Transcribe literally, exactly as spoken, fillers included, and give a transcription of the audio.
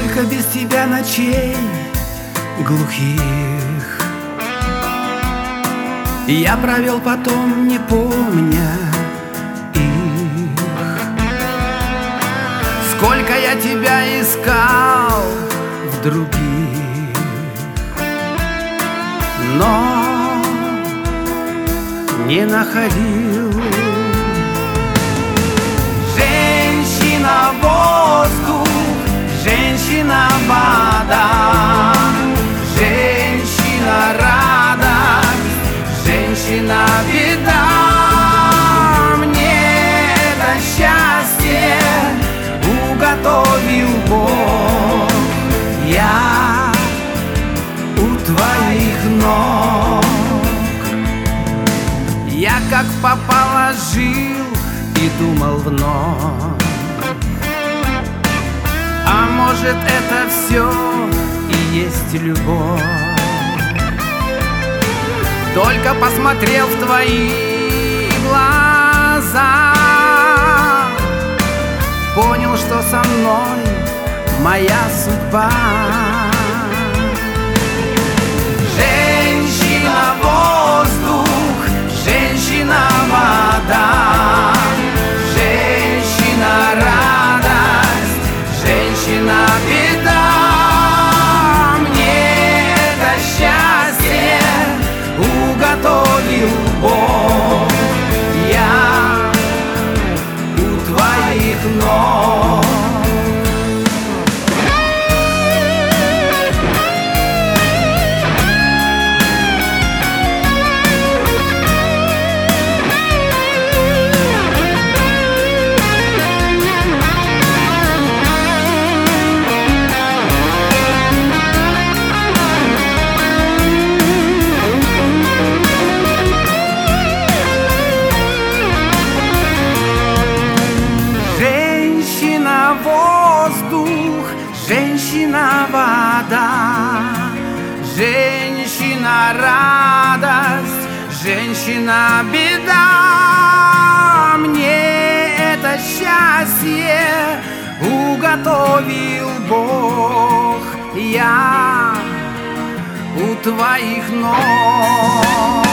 Сколько без тебя ночей глухих я провел потом, не помня их. Сколько я тебя искал в других, но не находил. Женщина — воздух, женщина — вода, женщина — радость, женщина — беда. Мне это счастье уготовил Бог, я у твоих ног. Я как попало жил и думал вновь, а может, это все и есть любовь. Только посмотрел в твои глаза, понял, что со мной моя судьба. Женщина — воздух, женщина — вода, женщина — радость, женщина — беда. Мне это счастье уготовил Бог, я у твоих ног. Женщина — воздух, женщина — вода, женщина — радость, женщина — беда. Мне это счастье уготовил Бог, я у твоих ног.